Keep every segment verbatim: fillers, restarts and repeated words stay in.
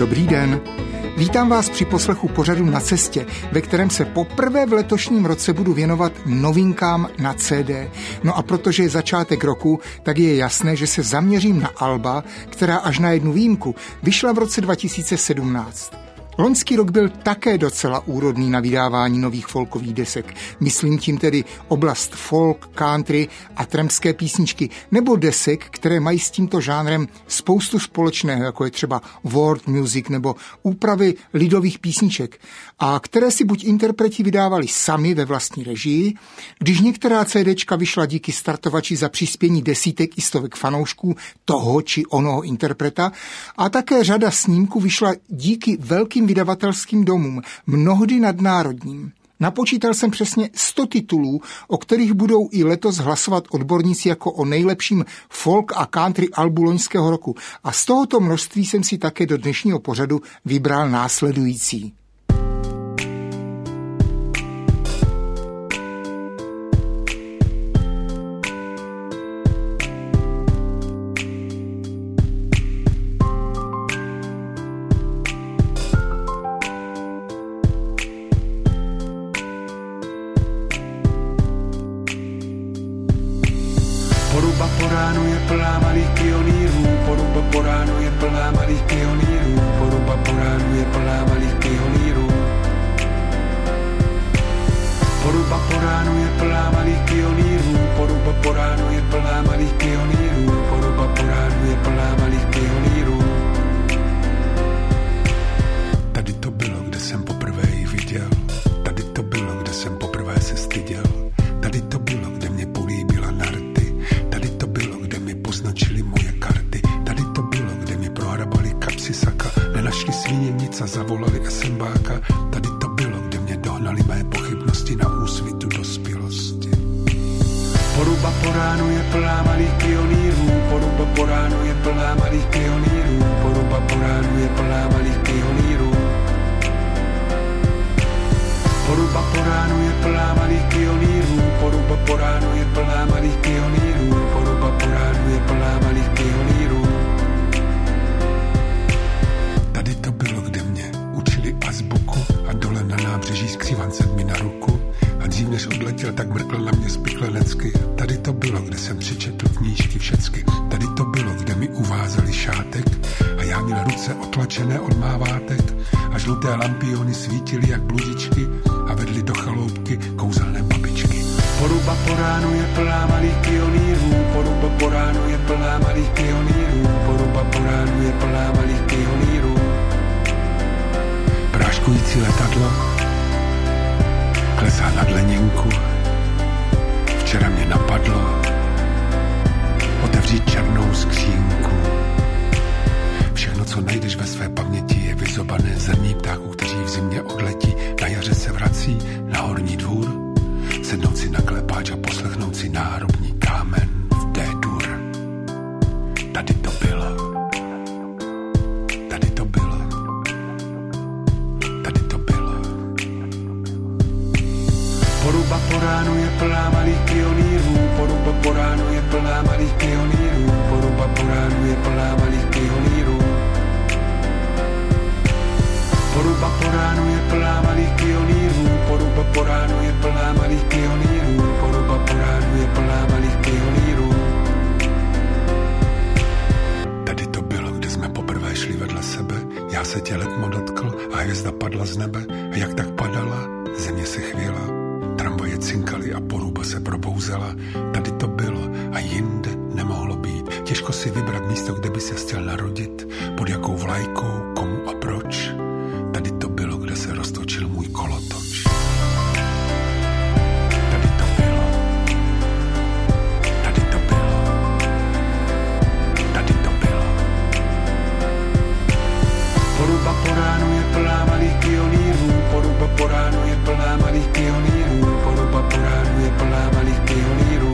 Dobrý den. Vítám vás při poslechu pořadu Na cestě, ve kterém se poprvé v letošním roce budu věnovat novinkám na C D. No a protože je začátek roku, tak je jasné, že se zaměřím na alba, která až na jednu výjimku vyšla v roce dva tisíce sedmnáct. Loňský rok byl také docela úrodný na vydávání nových folkových desek. Myslím tím tedy oblast folk, country a trampské písničky, nebo desek, které mají s tímto žánrem spoustu společného, jako je třeba world music nebo úpravy lidových písniček, a které si buď interpreti vydávali sami ve vlastní režii, když některá CDčka vyšla díky startovači za přispění desítek i stovek fanoušků toho či onoho interpreta, a také řada snímků vyšla díky velkým vydavatelským domům, mnohdy nadnárodním. Napočítal jsem přesně sto titulů, o kterých budou i letos hlasovat odborníci jako o nejlepším folk a country albu loňského roku. A z tohoto množství jsem si také do dnešního pořadu vybral následující. Poruba po ránu je plná malých pionýrů, poruba po ránu je plná malých pionýrů, poruba po ránu je plná malých pionýrů. Poruba po ránu je plná malých pionýrů, poruba po ránu je plná malých pionýrů, poruba po ránu je plná malých pionýrů. Tady to bylo, kde jsem poprvé ji viděl, tady to bylo, kde jsem poprvé se styděl, tady to bylo, kde mě políbila narty. Poznačili moje karty, tady to bylo, kde mi prohrabali kapsy saka, nenašli svíně nic a zavolali SMBáka, tady to bylo, kde mě dohnali mé pochybnosti na úsvitu dospělosti. Poruba po ránu je plná malých pionýrů, poruba po ránu je plná malých pionýrů, poruba po ránu je plná malých pionýrů. Poruba po ránu je plná malých pionýrů, poruba po ránu je plná malých pionýrů, poruba po ránu je plná malých pionýrů. Tady to bylo, kde mě učili azbuku a dole na nábřeží skřívance mi na ruku a dřív než odletěl, tak mrkl na mě spiklenecky. Tady to bylo, kde jsem přečetl knížky všecky. Tady to bylo, kde mi uvázali šátek a já měl ruce otlačené od mávátek a žluté lampiony svítily jak bludičky a vedli do chaloupky kouzelné babičky. Poruba po ránu je plná malých pionýrů, poruba po ránu je plná malých pionýrů, poruba po ránu je plná malých pionýrů. Práškující letadlo klesá nad Leněnku. Včera mě napadlo otevřít černou skřínku. Všechno, co najdeš ve své paměti, je vyzobané zrní ptáků, kteří v zimě odletí, na jaře se vrací na horní dvůr, sednout si na klepáč a poslechnout si náhrobní kámen v D-dur. Tady to bylo. Tady to bylo. Tady to bylo. Poruba po ránu je plná malých pionýrů, poruba po ránu je plná malých pionýrů, poruba po ránu je plná malých pionýrů. Poruba po ránu je plná malých pionýrů, poruba po ránu je plná malých pionýrů, poruba po ránu je plná malých pionýrů. Tady to bylo, kde jsme poprvé šli vedle sebe, já se tě letmo dotkl a hvězda padla z nebe a jak tak padala, země se chvěla, tramvaje cinkaly a poruba se probouzela. Tady to bylo a jinde nemohlo být. Těžko si vybrat místo, kde by se chtěl narodit, pod jakou vlajkou, komu a proč. Tady to bylo, kde se roztočil můj kolotoč. Tady to bylo. Tady to bylo. Tady to bylo. Poruba po ránu je plná malých pionýrů, poruba po ránu je plná malých pionýrů, poruba po ránu je plná malých pionýrů.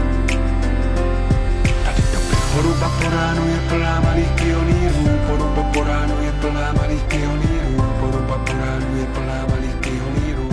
Tady to bylo. Poruba po ránu je plná malých pionýrů, poruba po ránu je plná malých pionýrů, poruba po ránu je plná malých pionýrů.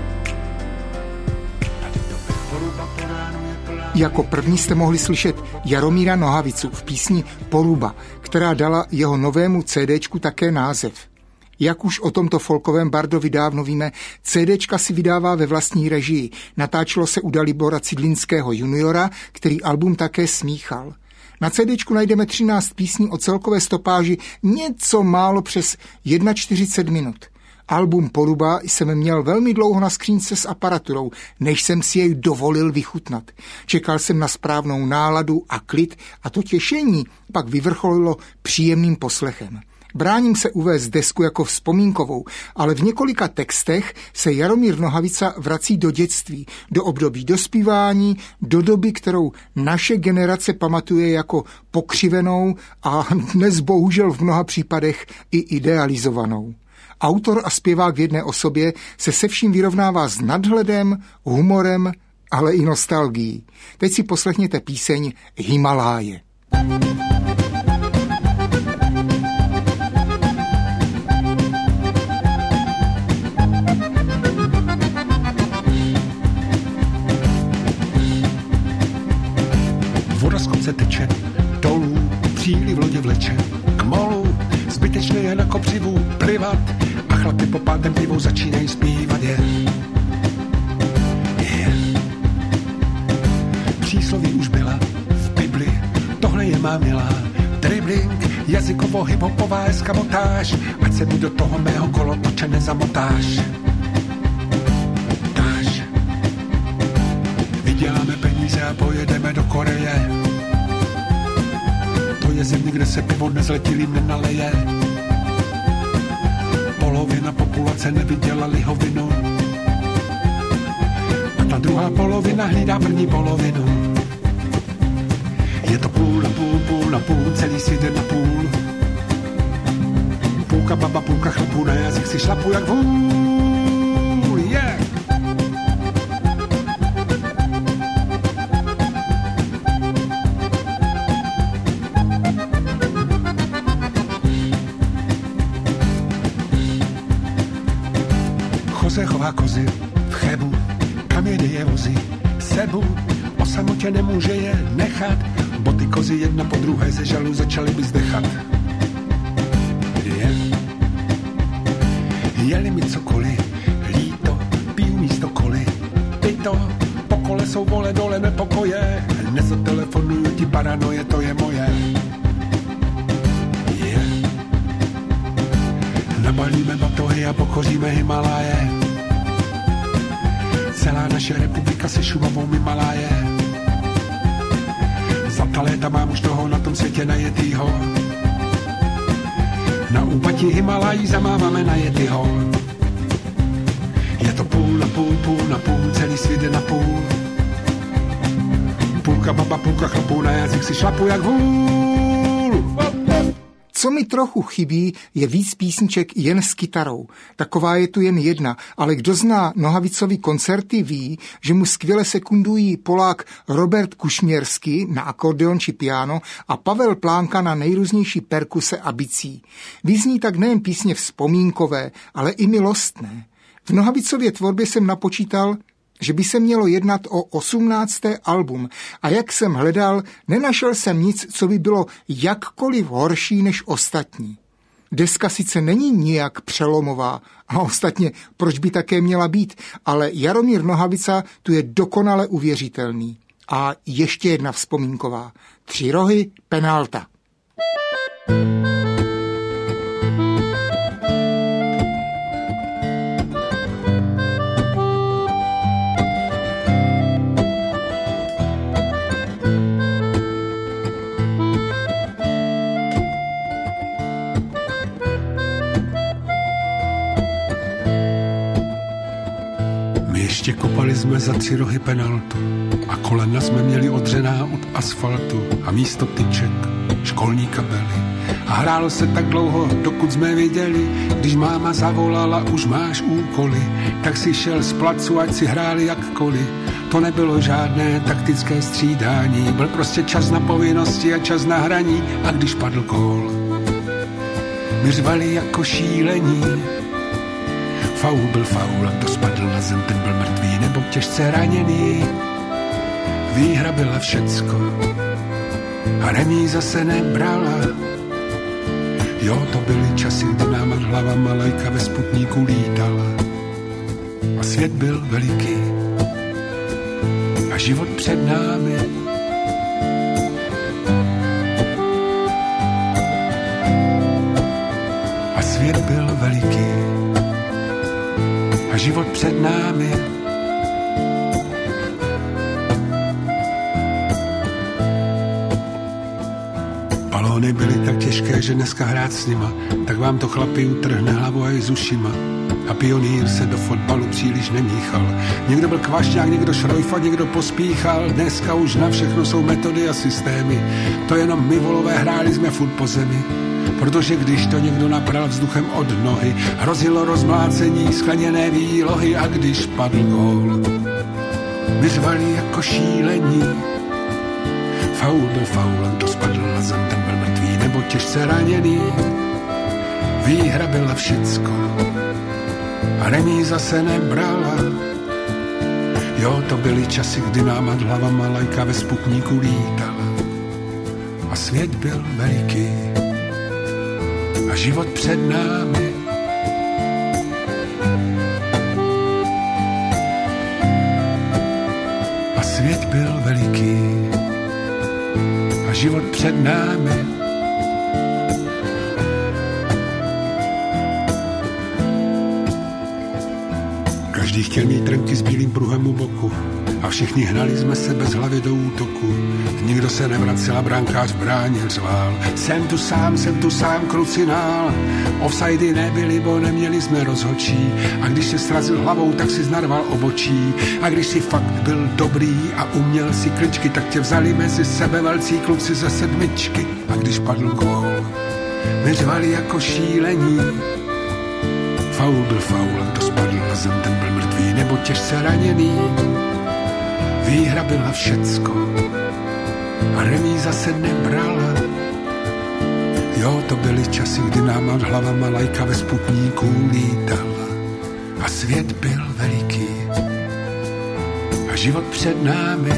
Tady to bylo. Poruba po ránu je plná. Jako první jste mohli slyšet Jaromíra Nohavicu v písni Poruba, která dala jeho novému CDčku také název. Jak už o tomto folkovém bardovi dávno víme, CDčka si vydává ve vlastní režii. Natáčelo se u Dalibora Cidlinského juniora, který album také smíchal. Na CDčku najdeme třináct písní o celkové stopáži něco málo přes čtyřicet jedna minut. Album Poruba jsem měl velmi dlouho na skřínce s aparaturou, než jsem si jej dovolil vychutnat. Čekal jsem na správnou náladu a klid a to těšení pak vyvrcholilo příjemným poslechem. Bráním se uvést desku jako vzpomínkovou, ale v několika textech se Jaromír Nohavica vrací do dětství, do období dospívání, do doby, kterou naše generace pamatuje jako pokřivenou a dnes bohužel v mnoha případech i idealizovanou. Autor a zpěvák v jedné osobě se se vším vyrovnává s nadhledem, humorem, ale i nostalgií. Teď si poslechněte píseň Himaláje. Voda z kopce teče, dolů, příliv lodě vleče, k molu, zbytečné je na kopřivu plivat a chlapy po pátém pivou začínají zpívat je. je. Přísloví už byla v Bibli, tohle je má milá, dribbling, jazykovo hiphopová eskamotáž, ať se mi do toho mého kolotoče nezamotáš. Táž. Vyděláme peníze a pojedeme do Koreje. To je země, kde se pivo nezletilým nenaleje. Polovina populace neviděla lihovinu a ta druhá polovina hlídá první polovinu. Je to půl na půl, půl na půl, celý svět je na půl. Půlka baba, půlka chlapů, na jazyk si šlapu jak vůl. Yeah. Jose chová kozy v Chebu, kam jede je vozí sebu, o samotě nemůže je nechat, boty kozy jedna po druhé ze žalu začaly by zdechat. Je. Je-li mi cokoliv líto, piju místo koli, tyto, po kole jsou vole dole nepokoje, nezatelefonuju ti paranoje, to je moje. Je. Nabalíme batohy a pokoříme Himaláje. Celá naše republika se Šumavou Himaláje. Za ta léta mám už toho na tom světě najetýho. Na úpatí Himalají zamáváme na Yetiho. Je to půl na půl, půl na půl, celý svět je na půl. Půlka baba, půlka chlapů, na jazyk si šlapu jak vůl. Co mi trochu chybí, je víc písniček jen s kytarou. Taková je tu jen jedna, ale kdo zná Nohavicovy koncerty, ví, že mu skvěle sekundují Polák Robert Kušměrský na akordeon či piano a Pavel Plánka na nejrůznější perkuse a bicí. Vyzní tak nejen písně vzpomínkové, ale i milostné. V Nohavicově tvorbě jsem napočítal, že by se mělo jednat o osmnácté album a jak jsem hledal, nenašel jsem nic, co by bylo jakkoliv horší než ostatní. Deska sice není nijak přelomová a ostatně proč by také měla být, ale Jaromír Nohavica tu je dokonale uvěřitelný. A ještě jedna vzpomínková. Tři rohy Penalta. Ještě kopali jsme za tři rohy penaltu a kolena jsme měli odřená od asfaltu a místo tyček školní kabely. A hrálo se tak dlouho, dokud jsme viděli, když máma zavolala, už máš úkoly, tak si šel z placu, ať si hráli jakkoliv. To nebylo žádné taktické střídání, byl prostě čas na povinnosti a čas na hraní. A když padl gól, my řvali jako šílení. Faul byl faul a kdo spadl na zem, ten byl mrtvý nebo těžce raněný. Výhra byla všecko a remíza se nebrala. Jo, to byly časy, kdy nám nad hlavama lajka ve Sputníku lítala. A svět byl veliký. A život před námi. A svět byl veliký. A život před námi. Balóny byly tak těžké, že dneska hrát s nima, tak vám to chlapi utrhne hlavu aj s ušima. A pionýr se do fotbalu příliš nemíchal. Někdo byl kvašťák, někdo šrojfa, někdo pospíchal. Dneska už na všechno jsou metody a systémy. To jenom my volové hráli jsme furt po zemi. Protože když to někdo napral vzduchem od nohy, hrozilo rozmlácení skleněné výlohy a když padl gól, my řvali jako šílení. Faul byl faulem, to spadl a zem, ten byl mrtvý nebo těžce raněný. Výhra byla všecko a remíza se nebrala. Jo, to byly časy, kdy nám nad hlavama lajka ve Sputníku lítala. A svět byl veliký a život před námi. A svět byl veliký a život před námi. Každý chtěl mít trnky s bílým pruhem u boku a všichni hnali jsme se bez hlavy do útoku. Nikdo se nevracel a brankář bránil, řvál. Jsem tu sám, jsem tu sám, krucinál. Offsidy nebyly, bo neměli jsme rozhodčí. A když se srazil hlavou, tak si znarval obočí. A když si fakt byl dobrý a uměl si kličky, tak tě vzali mezi sebe velcí kluci ze sedmičky. A když padl gól, my řvali jako šílení. Faul byl faul, kdo spadl na zem, ten byl mrtvý nebo těžce raněný. Výhra byla všecko a remíza se nebrala. Jo, to byly časy, kdy nám nad hlavama lajka ve Sputníku lítala. A svět byl veliký a život před námi.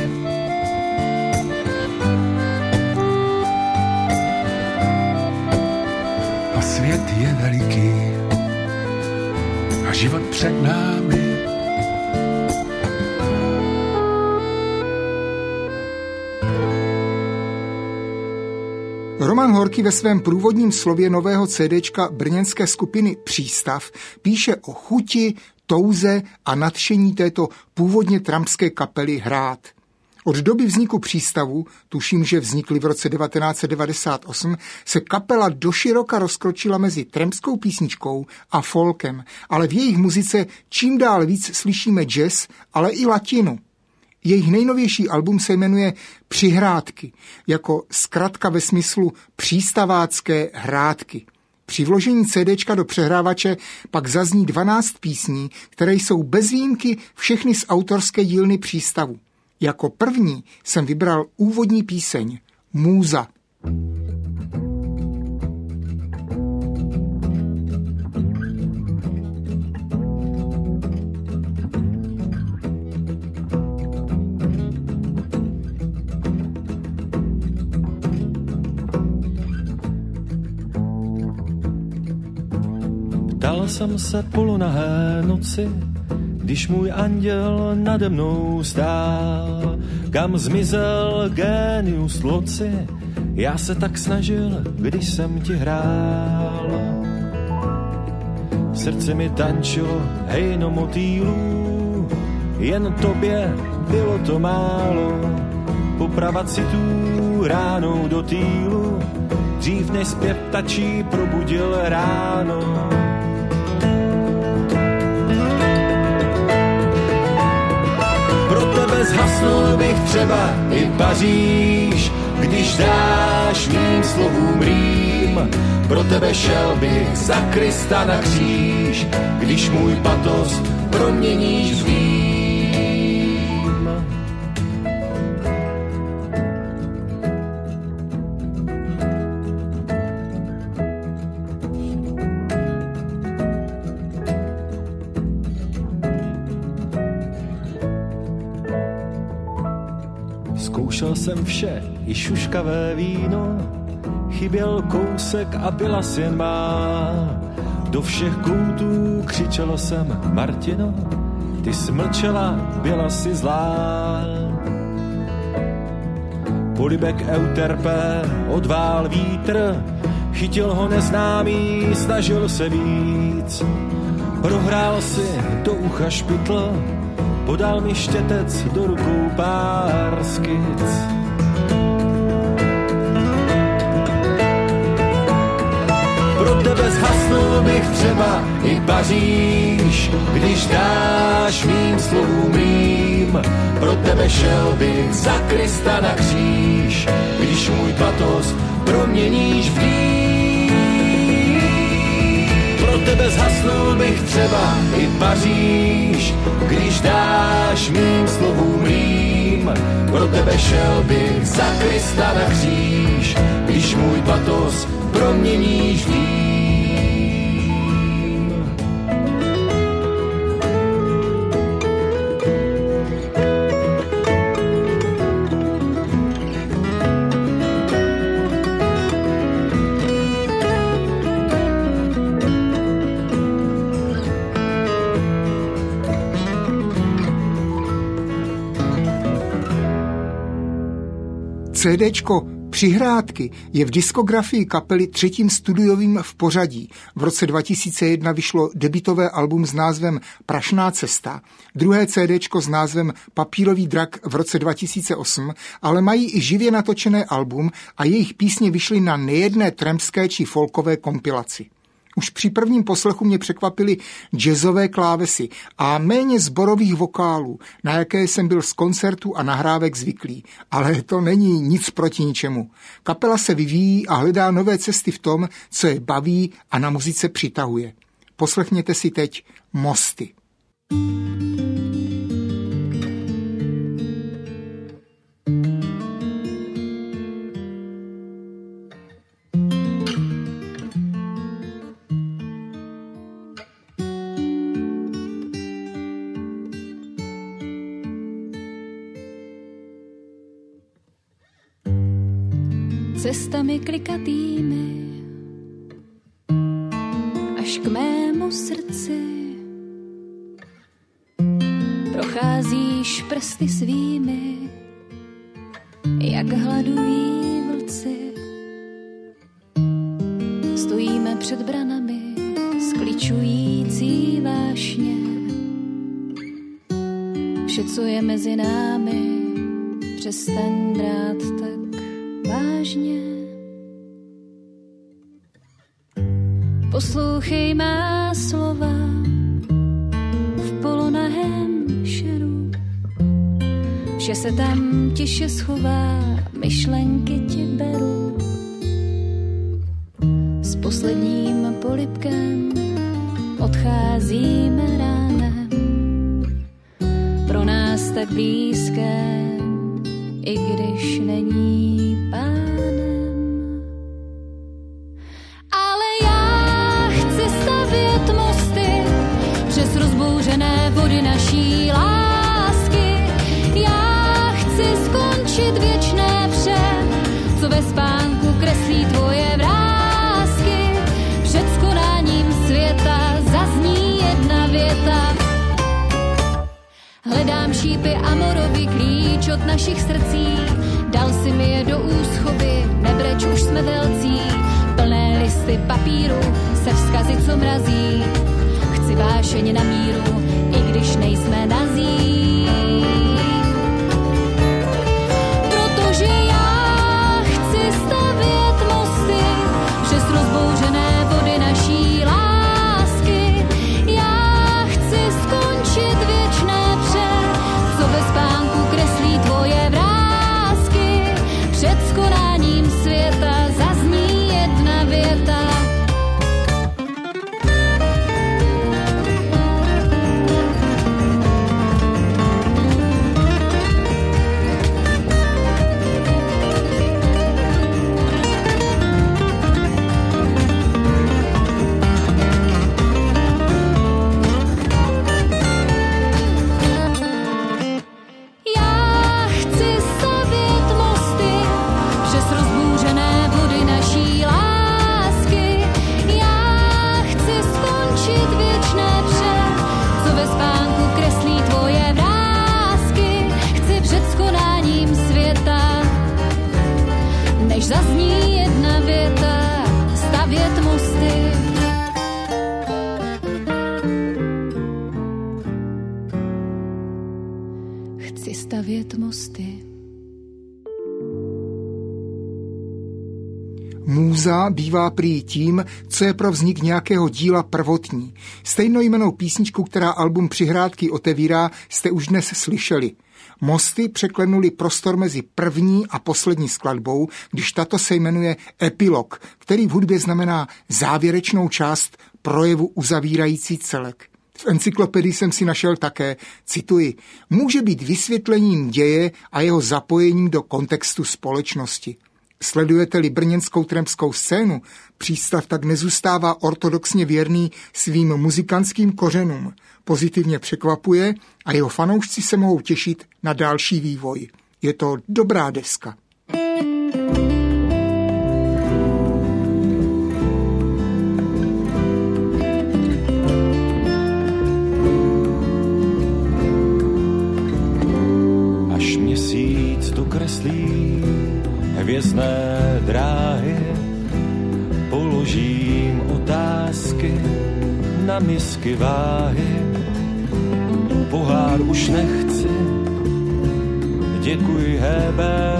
A svět je veliký a život před námi. Roman Horký ve svém průvodním slově nového CDčka brněnské skupiny Přístav píše o chuti, touze a nadšení této původně trampské kapely hrát. Od doby vzniku Přístavu, tuším, že vznikly v roce devatenáct set devadesát osm, se kapela doširoka rozkročila mezi trampskou písničkou a folkem, ale v jejich muzice čím dál víc slyšíme jazz, ale i latinu. Jejich nejnovější album se jmenuje Přihrádky, jako zkratka ve smyslu přístavácké hrádky. Při vložení CDčka do přehrávače pak zazní dvanáct písní, které jsou bez výjimky všechny z autorské dílny Přístavu. Jako první jsem vybral úvodní píseň Můza. Ptal jsem se polonahé noci, když můj anděl nade mnou stál. Kam zmizel génius loci, já se tak snažil, když jsem ti hrál. V srdci mi tančilo hejno motýlů, jen tobě bylo to málo. Popravat si tu ránou do týlu, dřív než zpěv tačí probudil ráno. Pro tebe zhasnul bych třeba i Paříž, když dáš mým slovům rým. Pro tebe šel bych za Krista na kříž, když můj patos proměníš v vím. Zkoušel jsem vše, i šuškavé víno, chyběl kousek a byla si jen má. Do všech koutů křičelo jsem: Martino, ty smlčela, byla si zlá. Polibek Euterpe odvál vítr, chytil ho neznámý, snažil se víc. Prohrál si do ucha špitl, podal mi štětec, do rukou pár skic. Pro tebe zhasnul bych třeba i Paříž, když dáš mým slovům rým. Pro tebe šel bych za Krista na kříž, když můj patos proměníš v dým. Pro tebe zhasnul bych třeba i Paříž, když dáš mým slovům rým. Pro tebe šel bych za Krista na kříž, když můj patos proměníš v dým. CDčko Přihrádky je v diskografii kapely třetím studiovým v pořadí. V roce dva tisíce jedna vyšlo debutové album s názvem Prašná cesta, druhé CDčko s názvem Papírový drak v roce dva tisíce osm, ale mají i živě natočené album a jejich písně vyšly na nejedné trampské či folkové kompilaci. Už při prvním poslechu mě překvapily jazzové klávesy a méně sborových vokálů, na jaké jsem byl z koncertů a nahrávek zvyklý. Ale to není nic proti ničemu. Kapela se vyvíjí a hledá nové cesty v tom, co je baví a na muzice přitahuje. Poslechněte si teď Mosty. Cestami klikatými až k mému srdci procházíš prsty svými, jak hladují vlci. Stojíme před branami skličující vášně. Vše, co je mezi námi, přestaň brát tak vážně. Poslouchej má slova v polonahém šeru. Vše se tam tiše schová, myšlenky ti beru. S posledním polibkem odcházíme ránem, pro nás tak blízké, i když není pánem. Ale já chci stavět mosty přes rozbouřené vody naší lásky. Já chci skončit věčné pře, co ve spánku kreslí tvoje vrásky. Před skonáním světa zazní jedna věta. Hledám šípy amorový klíč od našich srdcí. Dal si mi je do úschovy, nebreč, už jsme velcí. Plné listy papíru se vzkazy, co mrazí. Chci vášeň na míru, i když nejsme nazí. Protože já chci stavět mosty přes rozbouřené vody naší lásky. Já chci skončit věčné pře, co ve spánku kreslí tvoje vrásky. Před skonáním světa zazní jedna věta. stavět mosty. Můza bývá prý tím, co je pro vznik nějakého díla prvotní. Stejnojmennou písničku, která album Přihrádky otevírá, jste už dnes slyšeli. Mosty překlenuly prostor mezi první a poslední skladbou, když tato se jmenuje Epilog, který v hudbě znamená závěrečnou část projevu uzavírající celek. V encyklopedii jsem si našel také, cituji, může být vysvětlením děje a jeho zapojením do kontextu společnosti. Sledujete-li brněnskou trampskou scénu, Přístav tak nezůstává ortodoxně věrný svým muzikantským kořenům. Pozitivně překvapuje a jeho fanoušci se mohou těšit na další vývoj. Je to dobrá deska. Až měsíc dokreslí hvězdné dráhy, položím otázky na misky váhy. Pohár už nechci, děkuji Hebe,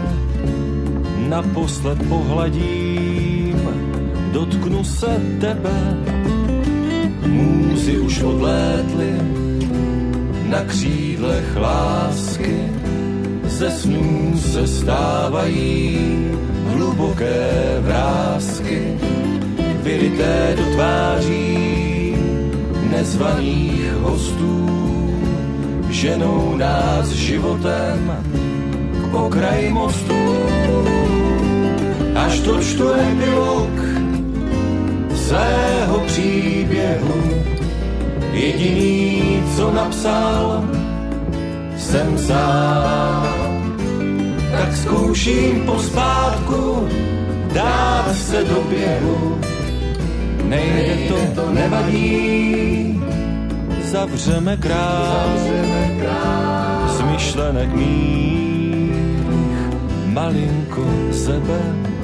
naposled pohladím, dotknu se tebe. Můzy už odlétly na křídlech lásky, ze snů se stávají hluboké vrásky, vyryté do tváří nezvaných hostů, ženou nás životem k okraji mostu. Až dočtu epilog svého příběhu, jediný, co napsal, jsem sám. Tak zkouším pospátku dát se do běhu. Nejde to, to nevadí, zavřeme krám, z myšlenek mých malinko sebe.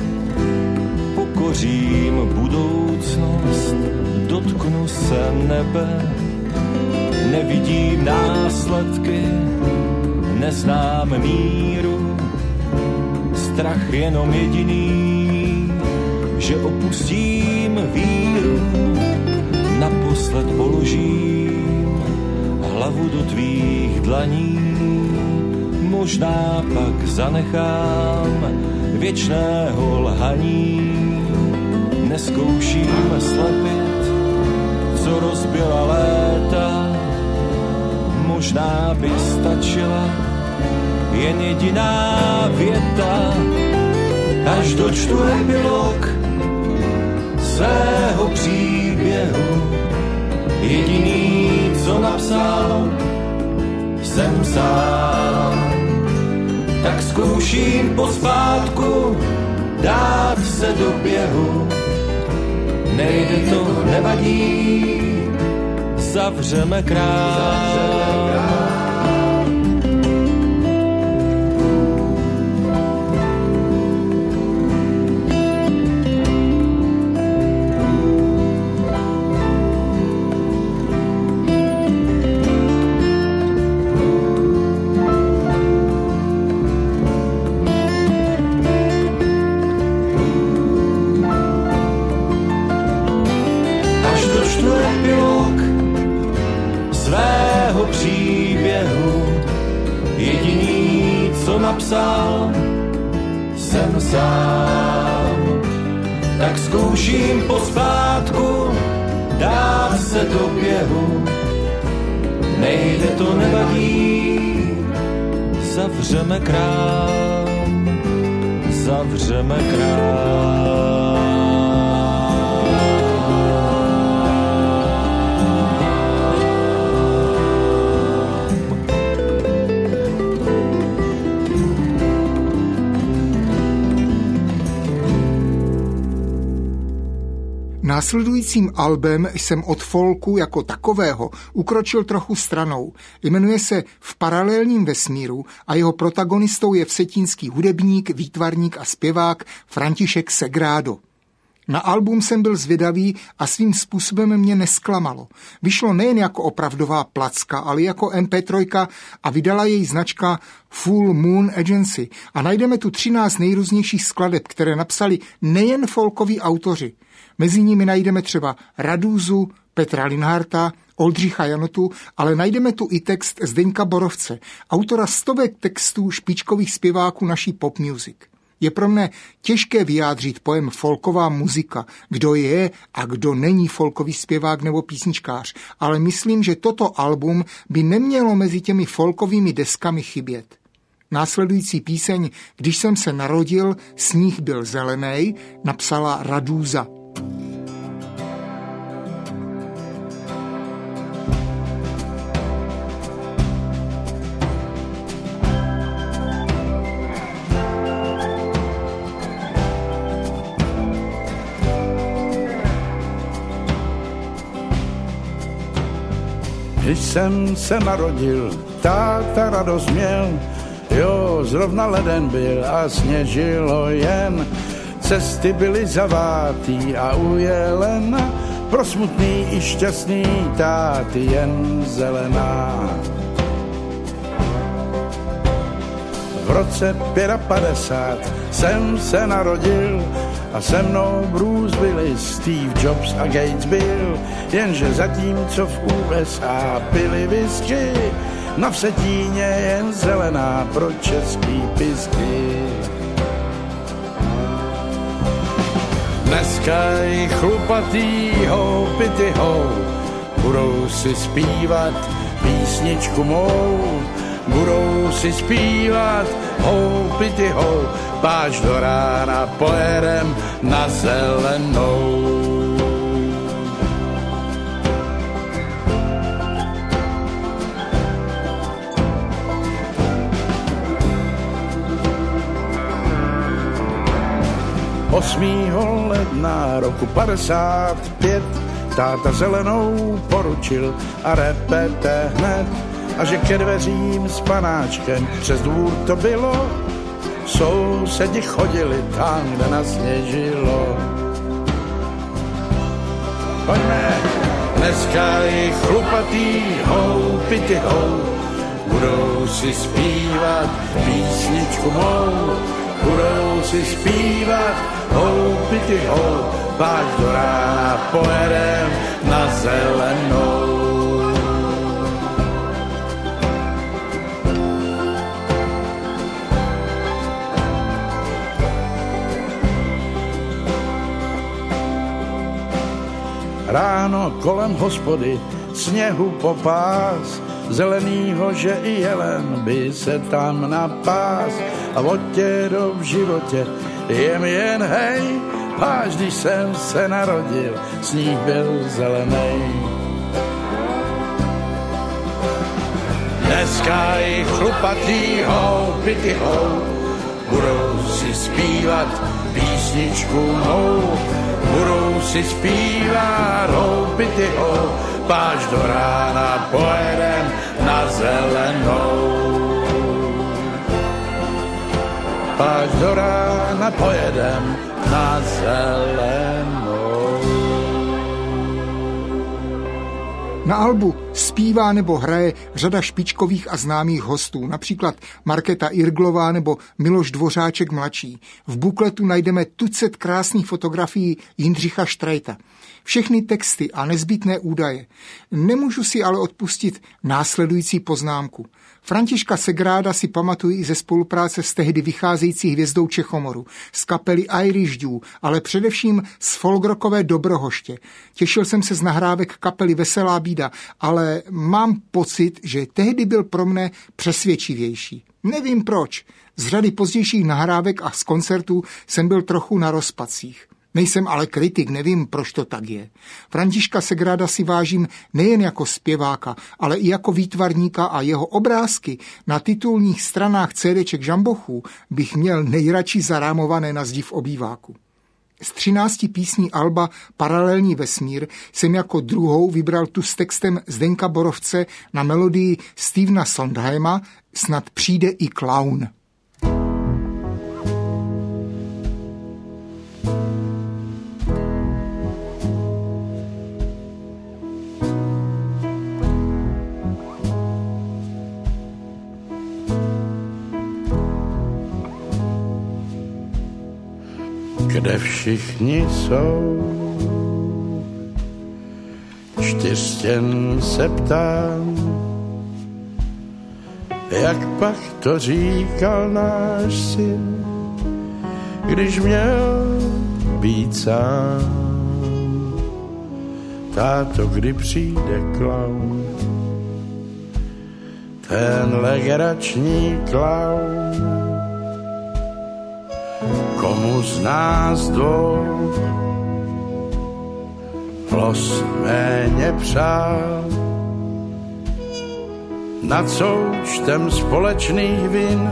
Pokořím budoucnost, dotknu se nebe. Nevidím následky, neznám míru, strach jenom jediný, že opustím víru. Naposled položím hlavu do tvých dlaní, možná pak zanechám věčného lhaní. Neskouším slepit, co rozbila léta, možná by stačila jen jediná věta. Až dočtu epilog svého příběhu, jediný, co napsal, jsem sám. Tak zkouším pospátku dát se do běhu. Nejde to, nevadí, zavřeme krám. Napsal jsem sám, tak zkouším pospátku dát se do běhu. Nejde to, nevadí, zavřeme krám, zavřeme krám. Následujícím albem jsem od folku jako takového ukročil trochu stranou. Jmenuje se V paralelním vesmíru a jeho protagonistou je vsetínský hudebník, výtvarník a zpěvák František Segrádo. Na album jsem byl zvědavý a svým způsobem mě nesklamalo. Vyšlo nejen jako opravdová placka, ale jako em pé tři a vydala jej značka Full Moon Agency. A najdeme tu třináct nejrůznějších skladeb, které napsali nejen folkoví autoři. Mezi nimi najdeme třeba Radúzu, Petra Linharta, Oldřicha Janotu, ale najdeme tu i text Zdeňka Borovce, autora stovek textů špičkových zpěváků naší pop music. Je pro mne těžké vyjádřit pojem folková muzika, kdo je a kdo není folkový zpěvák nebo písničkář, ale myslím, že toto album by nemělo mezi těmi folkovými deskami chybět. Následující píseň Když jsem se narodil, sníh byl zelenej, napsala Radúza. Když jsem se narodil, táta radost měl, jo, zrovna leden byl a sněžilo jen. Cesty byly zavátý a u jelena, pro smutný i šťastný táty jen zelená. V roce padesát pět jsem se narodil a se mnou Bruce Willis, Steve Jobs a Gates byl, jenže zatímco v U S A pili whisky, na Vsetíně jen zelená pro český pisky. Dneska i chlupatý ho, pity ho, budou si zpívat písničku mou, budou si zpívat ho, pity ho, páč do rána pojedem na zelenou. osmého ledna roku padesát pět táta zelenou poručil a repete hned, a že ke dveřím s panáčkem přes dvůr to bylo, sousedi chodili tam, kde nasněžilo. Pojďme, dneska i chlupatý hou, pity hou, budou si zpívat písničku mou, budou si zpívat hou, pity hou, páč do rána pojedem na zelenou. Ráno kolem hospody sněhu popás, zelenýho, že i jelen by se tam napás. A od tě do v životě jem jen hej, až když jsem se narodil, sníh byl zelenej. Dneska i chlupatý hou, pity hou, budou si zpívat písničku mou, budou si zpívat hou, pity hou, páč do rána pojedem na zelenou. Páč do rána pojedem na zelenou. Na albu zpívá nebo hraje řada špičkových a známých hostů, například Markéta Irglová nebo Miloš Dvořáček mladší. V bukletu najdeme tucet krásných fotografií Jindřicha Štrajta. Všechny texty a nezbytné údaje. Nemůžu si ale odpustit následující poznámku. Františka Segráda si pamatuji i ze spolupráce s tehdy vycházející hvězdou Čechomoru, z kapely Irish Dew, ale především z folkrockové Dobrohoště. Těšil jsem se z nahrávek kapely Veselá bída, ale mám pocit, že tehdy byl pro mne přesvědčivější. Nevím proč. Z řady pozdějších nahrávek a z koncertů jsem byl trochu na rozpacích. Nejsem ale kritik, nevím, proč to tak je. Františka Segráda si vážím nejen jako zpěváka, ale i jako výtvarníka a jeho obrázky na titulních stranách CDček Žambochů bych měl nejradši zarámované na zdi v obýváku. Z třinácti písní alba Paralelní vesmír jsem jako druhou vybral tu s textem Zdeňka Borovce na melodii Stevena Sondheima Snad přijde i klaun. kde všichni jsou. Čtyřstěn se ptám, jak pak to říkal náš syn, když měl být sám. Táto, kdy přijde klaun, ten legrační klaun, komu z nás dvou los méně přál, nad součtem společných vin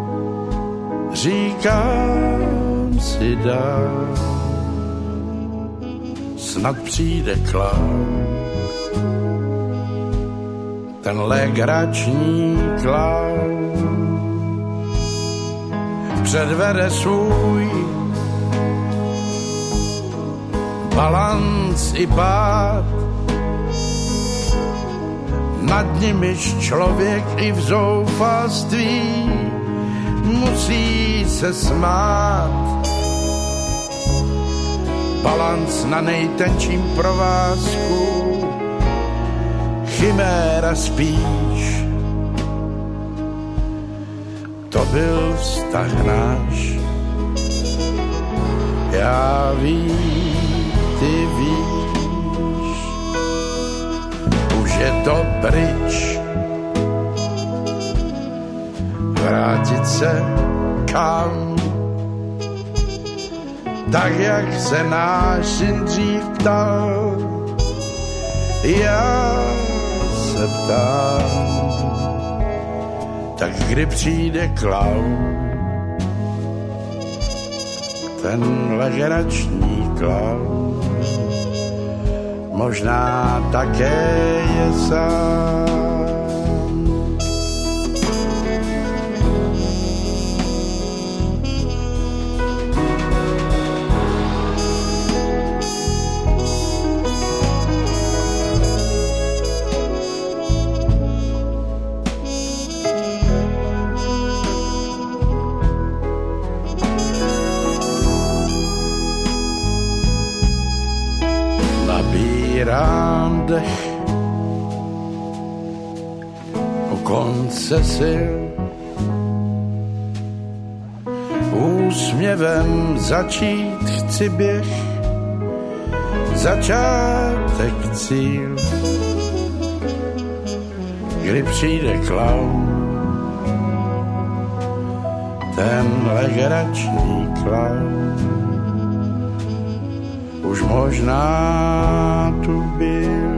říkám si dál, snad přijde klaun, ten legrační klaun, předvede svůj balanc i pád, nad nimiž člověk i v zoufalství musí se smát. Balanc na nejtenčím provázku, chiméra spíš. To byl vztah náš, já vím, ty víš, už je to pryč, vrátit se kam, tak jak se náš syn dřív ptal, já se ptám, tak kdy přijde klaun, ten legrační klaun, možná také je sám. Nabírám dech u konce sil, úsměvem začít chci běh, začátek cíl, kdy přijde klaun, ten legrační klaun, už možná tu byl.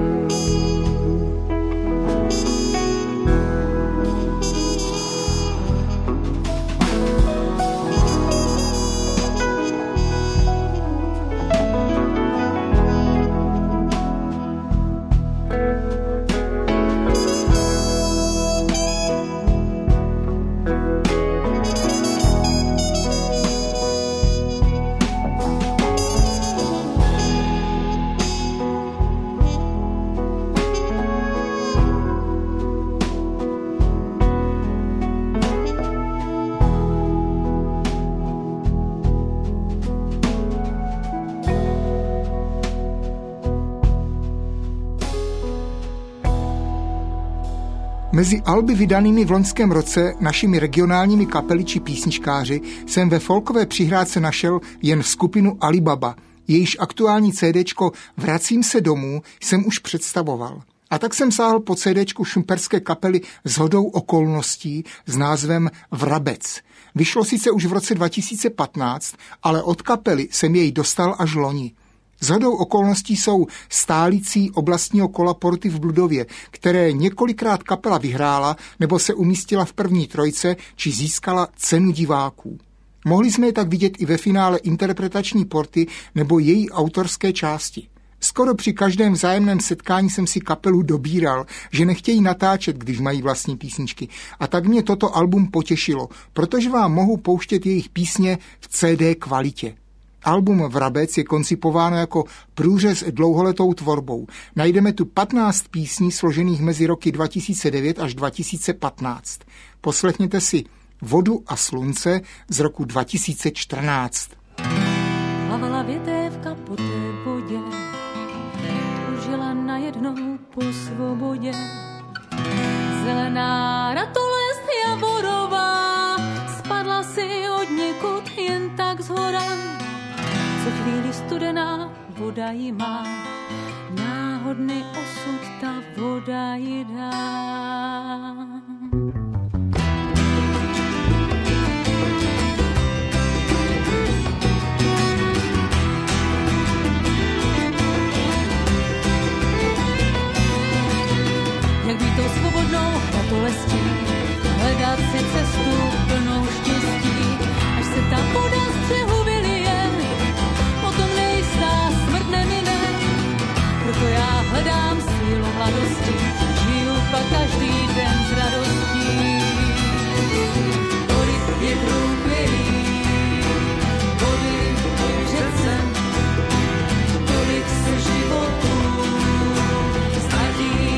Mezi alby vydanými v loňském roce našimi regionálními kapely či písničkáři jsem ve folkové přihrádce našel jen skupinu Alibaba. Jejíž aktuální CDčko Vracím se domů jsem už představoval. A tak jsem sáhl po CDčku šumperské kapely Shodou okolností s názvem Vrabec. Vyšlo sice už v roce dva tisíce patnáct, ale od kapely jsem jej dostal až loni. Shodou okolností jsou stálicí oblastního kola Porty v Bludově, které několikrát kapela vyhrála nebo se umístila v první trojce či získala cenu diváků. Mohli jsme je tak vidět i ve finále interpretační Porty nebo její autorské části. Skoro při každém vzájemném setkání jsem si kapelu dobíral, že nechtějí natáčet, když mají vlastní písničky. A tak mě toto album potěšilo, protože vám mohu pouštět jejich písně v C D kvalitě. Album Vrabec je koncipováno jako průřez dlouholetou tvorbou. Najdeme tu patnáct písní složených mezi roky dva tisíce devět až dva tisíce patnáct. Poslechněte si Vodu a slunce z roku dva tisíce čtrnáct. Plavala větévka po té vodě, toužila najednou po svobodě. Zelená ratolest javorová spadla si od někud jen tak zhora. Co chvíli studená voda jí má, náhodný osud ta voda jí dá. Jak být tou svobodnou ratolestí, hledat si cestu plnou štěstí, až se ta voda z břehu vylije, potom nejistá smrt nemine. Proto já hledám sílu mladosti, žiju pak každý den s radostí. Kolik větrů běží, vody v řece, tolik se životů ztratí.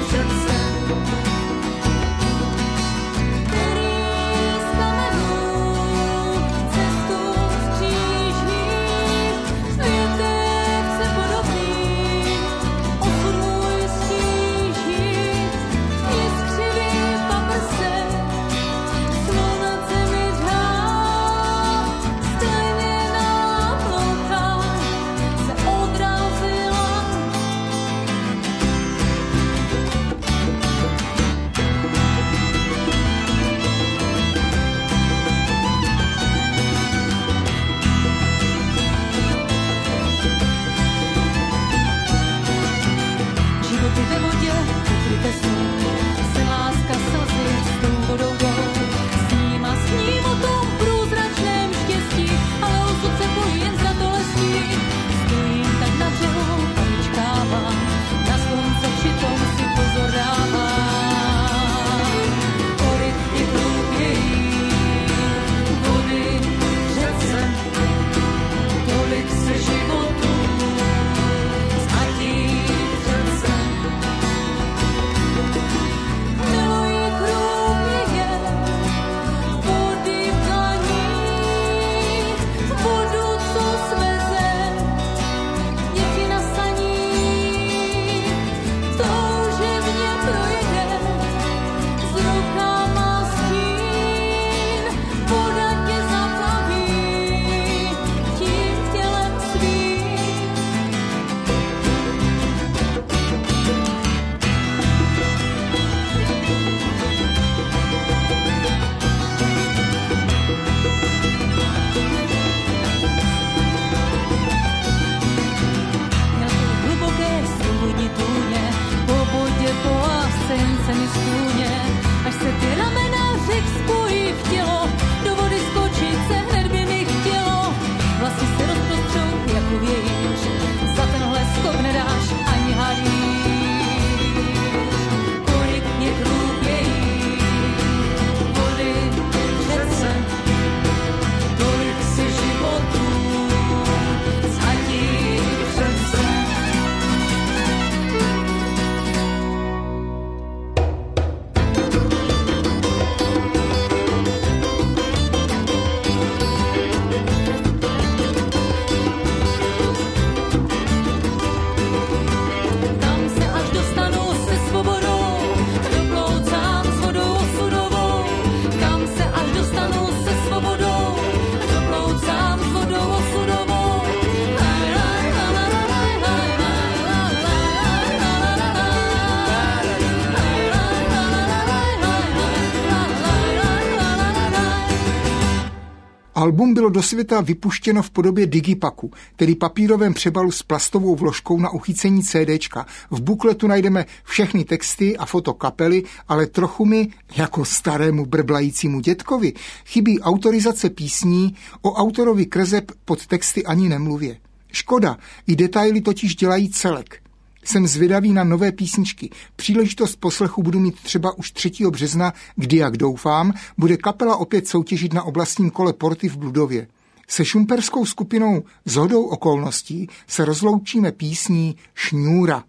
Album bylo do světa vypuštěno v podobě digipaku, tedy papírovém přebalu s plastovou vložkou na uchycení CDčka. V bukletu najdeme všechny texty a foto kapely, ale trochu mi, jako starému brblajícímu dětkovi, chybí autorizace písní, o autorovi kreseb pod texty ani nemluvě. Škoda, i detaily totiž dělají celek. Jsem zvědavý na nové písničky. Příležitost poslechu budu mít třeba už třetího března, kdy, jak doufám, bude kapela opět soutěžit na oblastním kole Porty v Bludově. Se šumperskou skupinou Shodou okolností se rozloučíme písní Šňůra.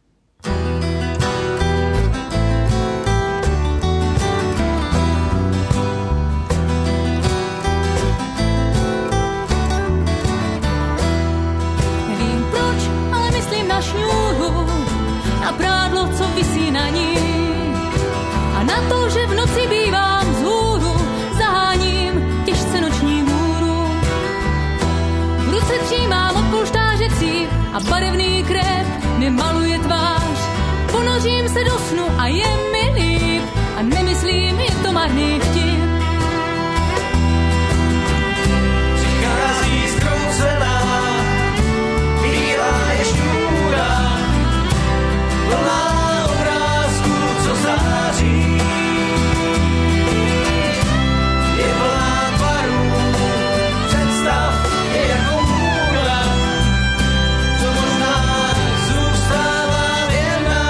Snažím se do snu a je mi líp a nemyslím, je to marný vtip. Přichází zkroucená, bílá je šňůra, plná obrázků, co září. Je plná tvarů, představ je jako můra, co možná zůstává věrná.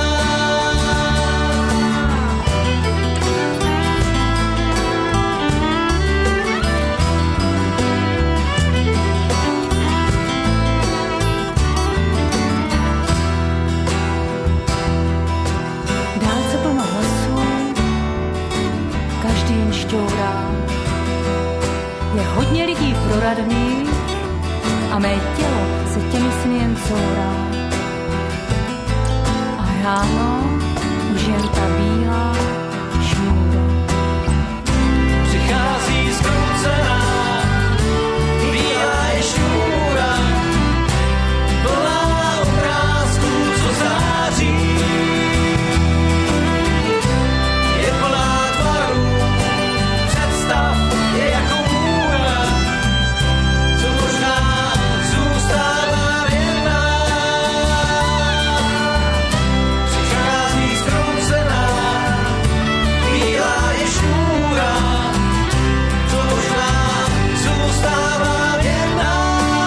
Dálce plno hlasů, každý jen šťourá. Je hodně lidí proradných a mé tělo se těmi sny jen courá. A ráno už jen ta bílá šňůra. Přichází zkroucená, bílá je šňůra, plná obrázků, co září. Je plná tvarů, představ je jako můra, co možná zůstává věrná. Přichází zkroucená, bílá je šňůra, co možná zůstává věrná.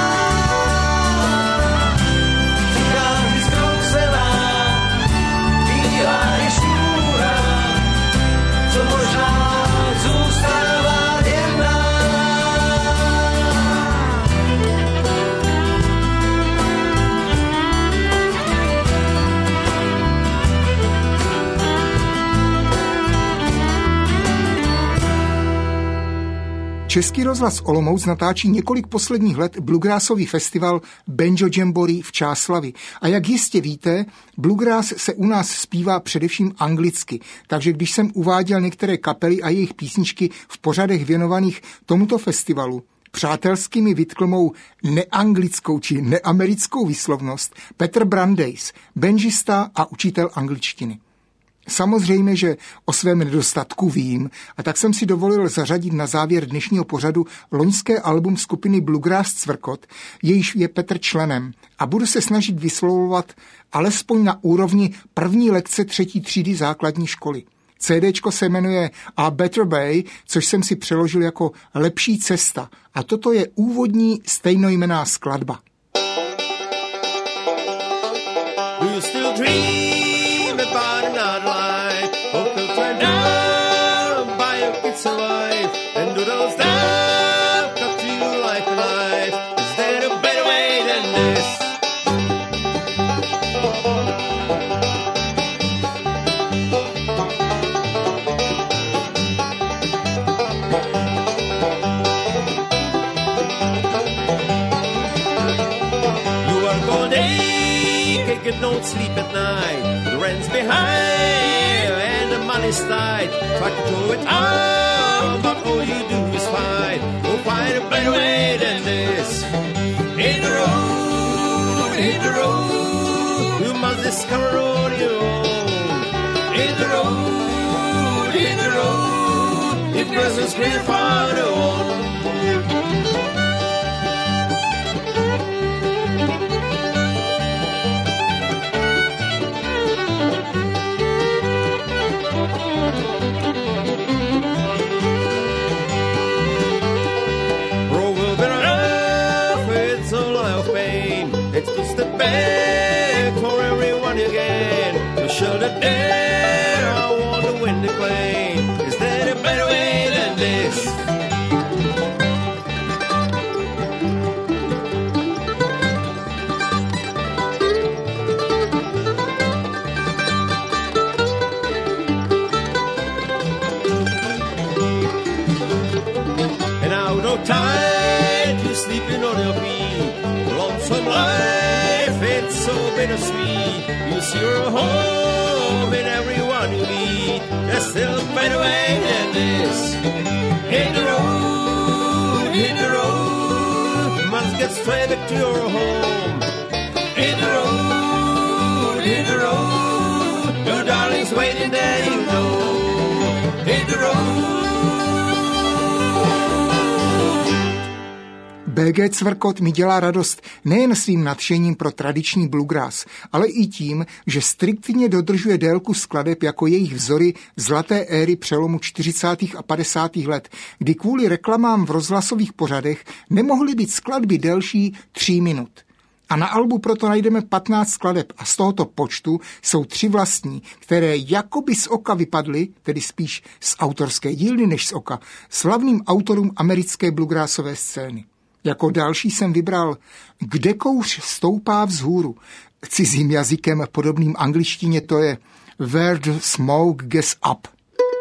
Přichází zkroucená, bílá je šňůra, co možná zůstává věrná. Český rozhlas Olomouc natáčí několik posledních let bluegrassový festival Banjo Jamboree v Čáslavi. A jak jistě víte, bluegrass se u nás zpívá především anglicky, takže když jsem uváděl některé kapely a jejich písničky v pořadech věnovaných tomuto festivalu, přátelsky mi vytkl mou neanglickou či neamerickou výslovnost Petr Brandeis, banjista a učitel angličtiny. Samozřejmě, že o svém nedostatku vím, a tak jsem si dovolil zařadit na závěr dnešního pořadu loňské album skupiny Bluegrass Cvrkot, jejíž je Petr členem, a budu se snažit vyslovovat alespoň na úrovni první lekce třetí třídy základní školy. CDčko se jmenuje A Better Way, což jsem si přeložil jako Lepší cesta, a toto je úvodní stejnojmenná skladba. Do you still dream about another life? Hope you'll turn down by your kids alive and do those stuff cut to you life and life. Is there a better way than this? You are gone day, you don't sleep at night. The rent's behind and the money's tight. Try to throw it out, but all you do is fight. We'll find a better way than this. Hit the road, hit the road. You must discover on your own. Hit the road, hit the road. If Christmas great father on. It's to step back for everyone again. To show the dare, I want to win the claim. Is there a better way than this? And now no time to sleeping on your feet. Lonesome life, it's so bittersweet. You see your home in everyone you meet. There's still a better way than this. Hit the road, hit the road. Must get straight back to your home. Hit the road, hit the road. bé gé Cvrkot mi dělá radost nejen svým nadšením pro tradiční bluegrass, ale i tím, že striktně dodržuje délku skladeb jako jejich vzory zlaté éry přelomu čtyřicátých a padesátých let, kdy kvůli reklamám v rozhlasových pořadech nemohly být skladby delší tří minut. A na albu proto najdeme patnáct skladeb a z tohoto počtu jsou tři vlastní, které jakoby z oka vypadly, tedy spíš z autorské dílny než z oka, slavným autorům americké bluegrassové scény. Jako další jsem vybral Kde kouř stoupá vzhůru. Cizím jazykem podobným angličtině to je Where the smoke gets up.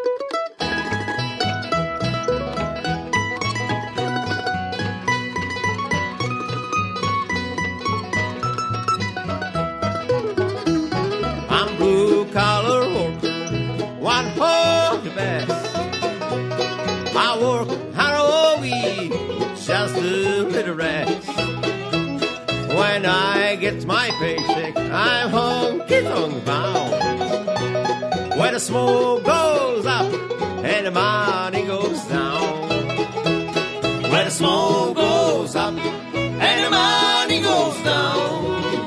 Collar worker, one for the best. I work hard all week, just a little rest. When I get my paycheck, I'm honky-tonk bound. Where the smoke goes up and the money goes down. Where the smoke goes up and the money goes down.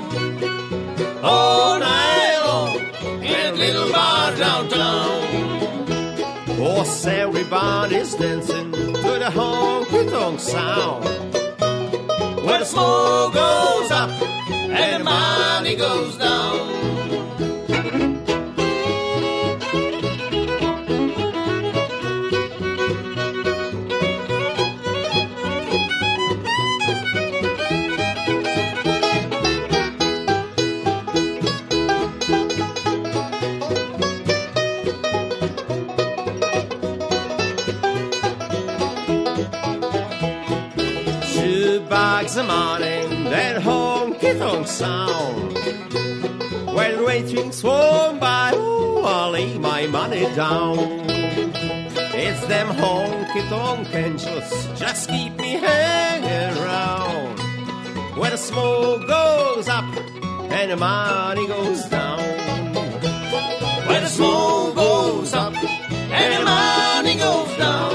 All night long, little bar downtown. Cause everybody's dancing to the honky-tonk sound. Where the smoke goes up and the money goes down. Bags of money, that honky-tonk sound. When the waiting swung by, oh, I'll lay my money down. It's them honky-tonk angels, just keep me hanging around. Where the smoke goes up and the money goes down. Where the smoke goes up and the money goes down.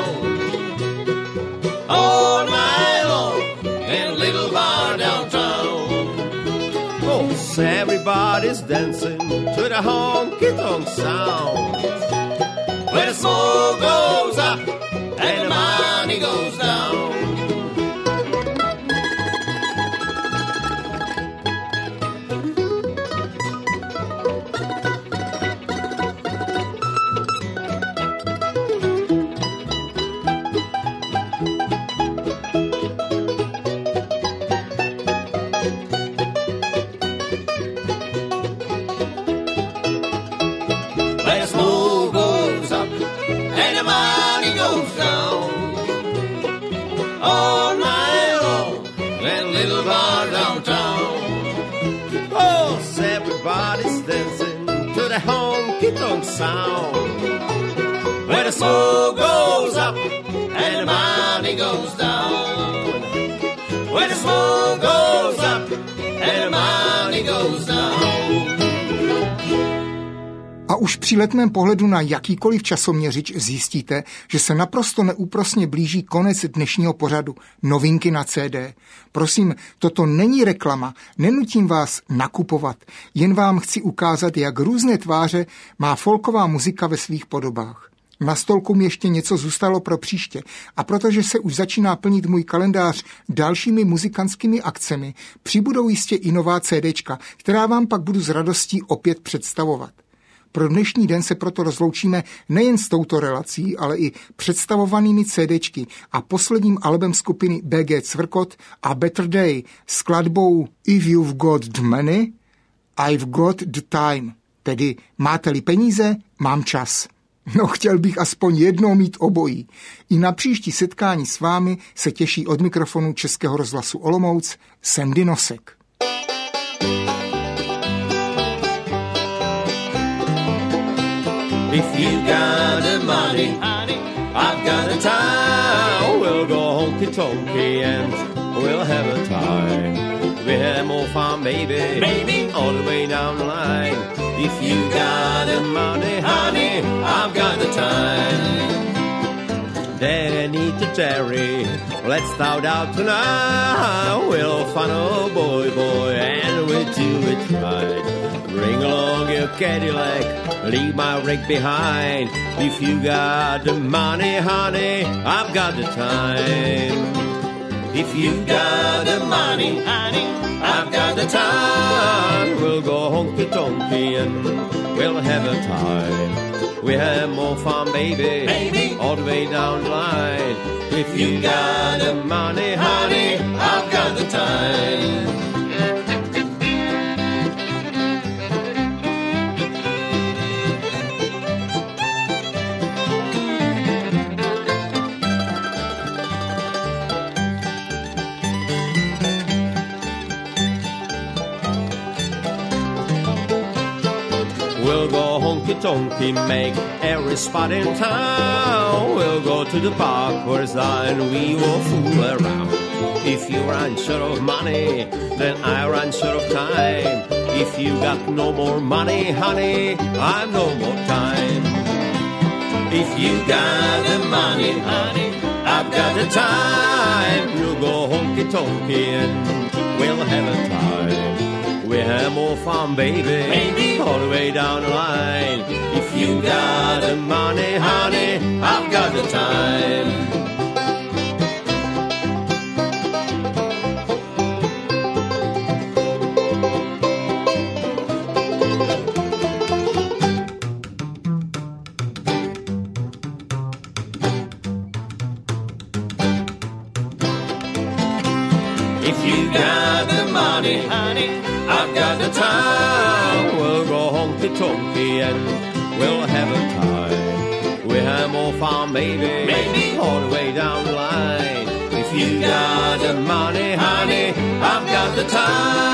All night long, little bar downtown. Oh, everybody's dancing to the honky-tonk sound. Where the smoke goes up and the money goes down. Everybody's dancing to the honky-tonk sound. Where the smoke goes up and the money goes down. Where the smoke goes up and the money goes down. A už při letmém pohledu na jakýkoliv časoměřič zjistíte, že se naprosto neúprosně blíží konec dnešního pořadu Novinky na cé dé. Prosím, toto není reklama, nenutím vás nakupovat, jen vám chci ukázat, jak různé tváře má folková muzika ve svých podobách. Na stolku mi ještě něco zůstalo pro příště a protože se už začíná plnit můj kalendář dalšími muzikantskými akcemi, přibudou jistě i nová CDčka, která vám pak budu s radostí opět představovat. Pro dnešní den se proto rozloučíme nejen s touto relací, ale i představovanými CDčky a posledním albem skupiny bé gé Cvrkot a Better Day s skladbou If You've Got the Money, I've Got the Time, tedy máte-li peníze, mám čas. No, chtěl bych aspoň jednou mít obojí. I na příští setkání s vámi se těší od mikrofonu Českého rozhlasu Olomouc Semdy Nosek. If you got the money, I've got the time. We'll go honky-tonky and we'll have a time. We'll have more fun, baby, baby, all the way down the line. If you got the money, honey, I've got the time. Danny to Terry, let's start out tonight. We'll find a boy, boy, and we'll do it right. Bring along your Cadillac, leave my rig behind. If you got the money, honey, I've got the time. If you got the money, honey, I've got the time. We'll go honky-tonky and we'll have a time. We have more fun, baby, baby, all the way down the line. If you got the money, honey, I've got the time. We'll go honky-tonky, make every spot in town. We'll go to the park where it's and we will fool around. If you run short of money, then I run short of time. If you got no more money, honey, I've no more time. If you got the money, honey, I've got the time. We'll go honky-tonky and we'll have a time. We have more fun, baby, baby, all the way down the line. If you got the money, honey, I've got the time. If you got the money, honey, I've got the time. We'll go honky-tonky and we'll have a time. We have more fun, baby, baby, all the way down the line. If you got the money, honey, I've got the time.